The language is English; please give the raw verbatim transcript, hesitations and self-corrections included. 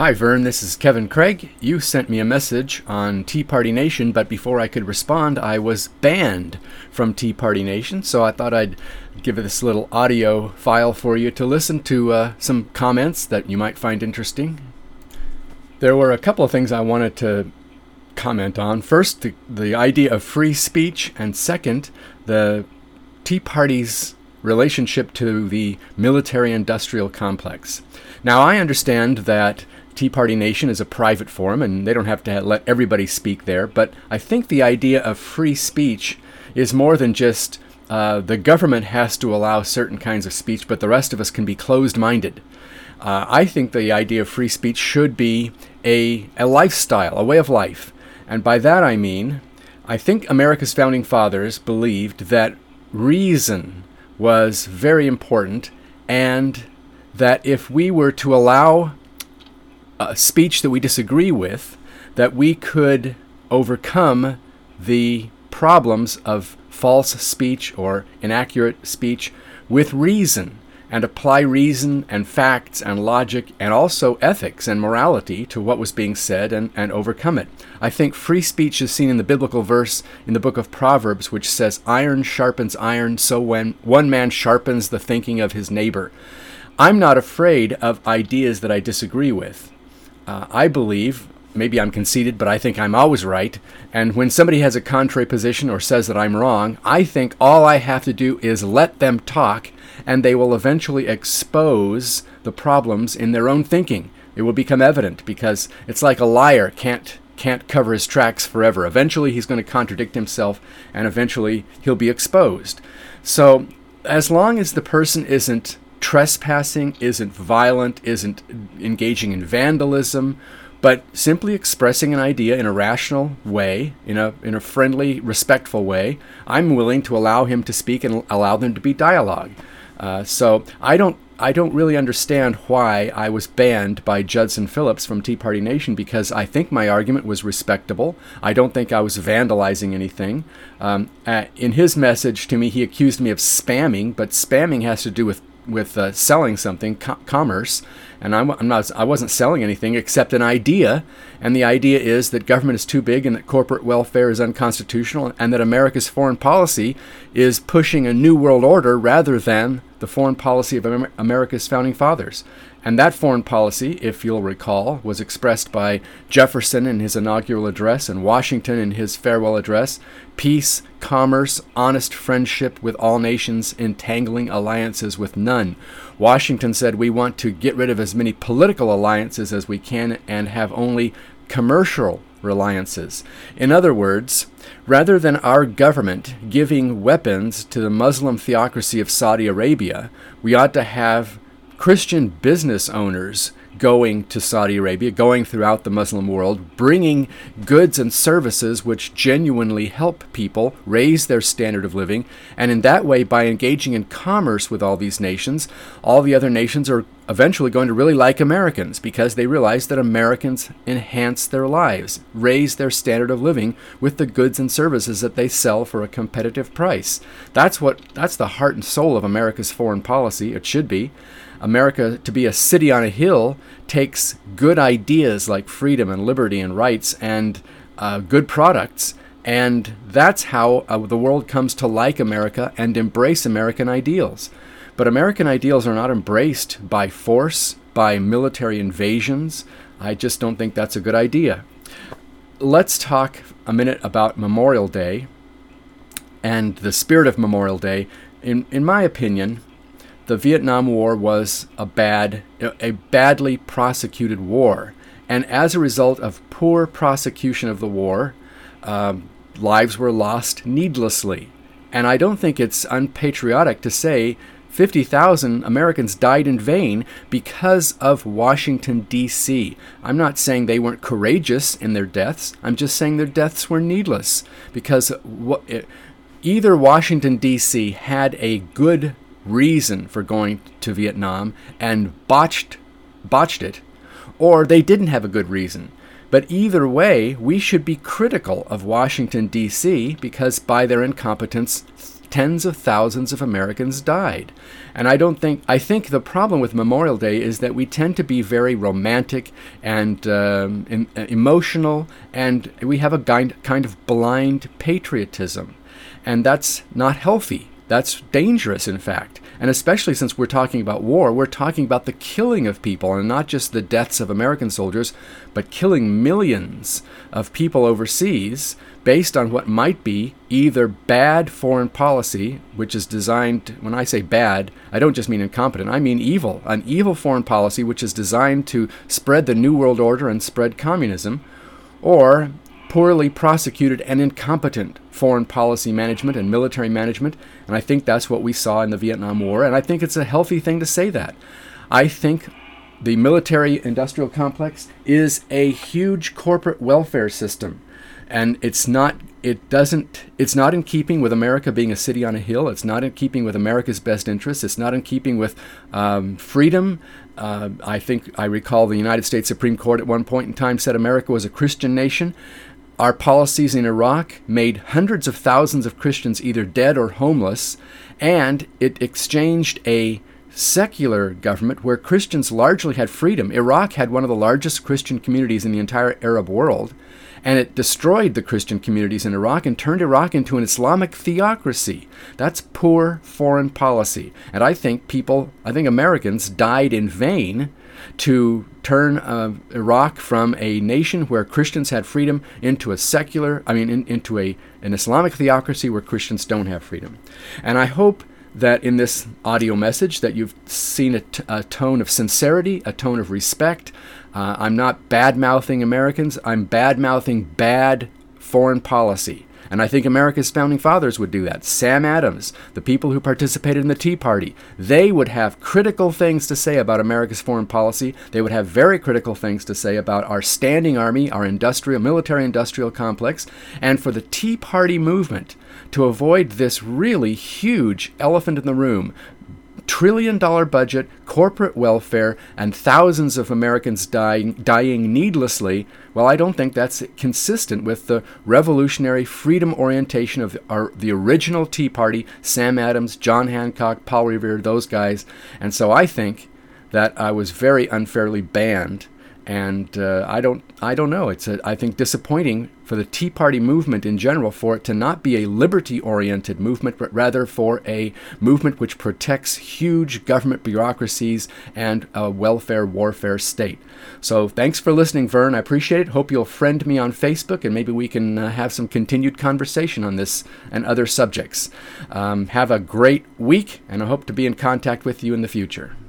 Hi, Vern. This is Kevin Craig. You sent me a message on Tea Party Nation, but before I could respond, I was banned from Tea Party Nation, so I thought I'd give this little audio file for you to listen to uh, some comments that you might find interesting. There were a couple of things I wanted to comment on. First, the, the idea of free speech, and second, the Tea Party's relationship to the military-industrial complex. Now, I understand that Tea Party Nation is a private forum, and they don't have to let everybody speak there, but I think the idea of free speech is more than just uh, the government has to allow certain kinds of speech, but the rest of us can be closed-minded. Uh, I think the idea of free speech should be a, a lifestyle, a way of life. And by that I mean, I think America's founding fathers believed that reason was very important, and that if we were to allow a speech that we disagree with, that we could overcome the problems of false speech or inaccurate speech with reason, and apply reason and facts and logic and also ethics and morality to what was being said and, and overcome it. I think free speech is seen in the biblical verse in the book of Proverbs, which says, "Iron sharpens iron, so when one man sharpens the thinking of his neighbor." I'm not afraid of ideas that I disagree with. Uh, I believe, maybe I'm conceited, but I think I'm always right. And when somebody has a contrary position or says that I'm wrong, I think all I have to do is let them talk, and they will eventually expose the problems in their own thinking. It will become evident, because it's like a liar can't can't cover his tracks forever. Eventually he's going to contradict himself, and eventually he'll be exposed. So as long as the person isn't trespassing, isn't violent, isn't engaging in vandalism, but simply expressing an idea in a rational way, in a in a friendly, respectful way, I'm willing to allow him to speak and allow them to be dialogue. Uh, so I don't I don't really understand why I was banned by Judson Phillips from Tea Party Nation, because I think my argument was respectable. I don't think I was vandalizing anything. Um, uh, in his message to me, he accused me of spamming, but spamming has to do with with uh, selling something, co- commerce, and I'm, I'm not, I wasn't selling anything except an idea, and the idea is that government is too big and that corporate welfare is unconstitutional, and that America's foreign policy is pushing a new world order rather than the foreign policy of Amer- America's founding fathers. And that foreign policy, if you'll recall, was expressed by Jefferson in his inaugural address and Washington in his farewell address: peace, commerce, honest friendship with all nations, entangling alliances with none. Washington said we want to get rid of as many political alliances as we can and have only commercial alliances. In other words, rather than our government giving weapons to the Muslim theocracy of Saudi Arabia, we ought to have Christian business owners going to Saudi Arabia, going throughout the Muslim world, bringing goods and services which genuinely help people raise their standard of living. And in that way, by engaging in commerce with all these nations, all the other nations are eventually going to really like Americans, because they realize that Americans enhance their lives, raise their standard of living with the goods and services that they sell for a competitive price. That's what that's the heart and soul of America's foreign policy. It should be. America, to be a city on a hill, takes good ideas like freedom and liberty and rights and uh, good products, and that's how uh, the world comes to like America and embrace American ideals. But American ideals are not embraced by force, by military invasions. I just don't think that's a good idea. Let's talk a minute about Memorial Day and the spirit of Memorial Day. In in my opinion, the Vietnam War was a bad, a badly prosecuted war. And as a result of poor prosecution of the war, um, lives were lost needlessly. And I don't think it's unpatriotic to say fifty thousand Americans died in vain because of Washington, D C I'm not saying they weren't courageous in their deaths. I'm just saying their deaths were needless, because what, it, either Washington, D C had a good reason for going to Vietnam and botched botched it, or they didn't have a good reason. But either way, we should be critical of Washington, D C, because by their incompetence tens of thousands of Americans died. And I don't think, I think the problem with Memorial Day is that we tend to be very romantic and um, in, uh, emotional, and we have a kind, kind of blind patriotism. And that's not healthy. That's dangerous, in fact. And especially since we're talking about war, we're talking about the killing of people, and not just the deaths of American soldiers, but killing millions of people overseas based on what might be either bad foreign policy, which is designed, when I say bad, I don't just mean incompetent, I mean evil, an evil foreign policy which is designed to spread the New World Order and spread communism, or poorly prosecuted and incompetent foreign policy management and military management. And I think that's what we saw in the Vietnam War, and I think it's a healthy thing to say that. I think the military-industrial complex is a huge corporate welfare system, and it's not it doesn't it's not in keeping with America being a city on a hill. It's not in keeping with America's best interests. It's not in keeping with um, freedom. Uh, I think I recall the United States Supreme Court at one point in time said America was a Christian nation. Our policies in Iraq made hundreds of thousands of Christians either dead or homeless, and it exchanged a secular government where Christians largely had freedom. Iraq had one of the largest Christian communities in the entire Arab world, and it destroyed the Christian communities in Iraq and turned Iraq into an Islamic theocracy. That's poor foreign policy. And I think people, I think Americans died in vain to turn uh, Iraq from a nation where Christians had freedom into a secular, I mean, in, into a an Islamic theocracy where Christians don't have freedom. And I hope that in this audio message that you've seen a, t- a tone of sincerity, a tone of respect. Uh, I'm not bad-mouthing Americans. I'm bad-mouthing bad foreign policy. And I think America's founding fathers would do that. Sam Adams, the people who participated in the Tea Party, they would have critical things to say about America's foreign policy. They would have very critical things to say about our standing army, our industrial, military-industrial complex, and for the Tea Party movement to avoid this really huge elephant in the room, trillion dollar budget, corporate welfare, and thousands of Americans dying, dying needlessly, well, I don't think that's consistent with the revolutionary freedom orientation of our, the original Tea Party, Sam Adams, John Hancock, Paul Revere, those guys. And so I think that I was very unfairly banned. And uh, I don't, I don't know. It's, a, I think, disappointing for the Tea Party movement in general for it to not be a liberty-oriented movement, but rather for a movement which protects huge government bureaucracies and a welfare warfare state. So thanks for listening, Vern. I appreciate it. Hope you'll friend me on Facebook, and maybe we can uh, have some continued conversation on this and other subjects. Um, have a great week, and I hope to be in contact with you in the future.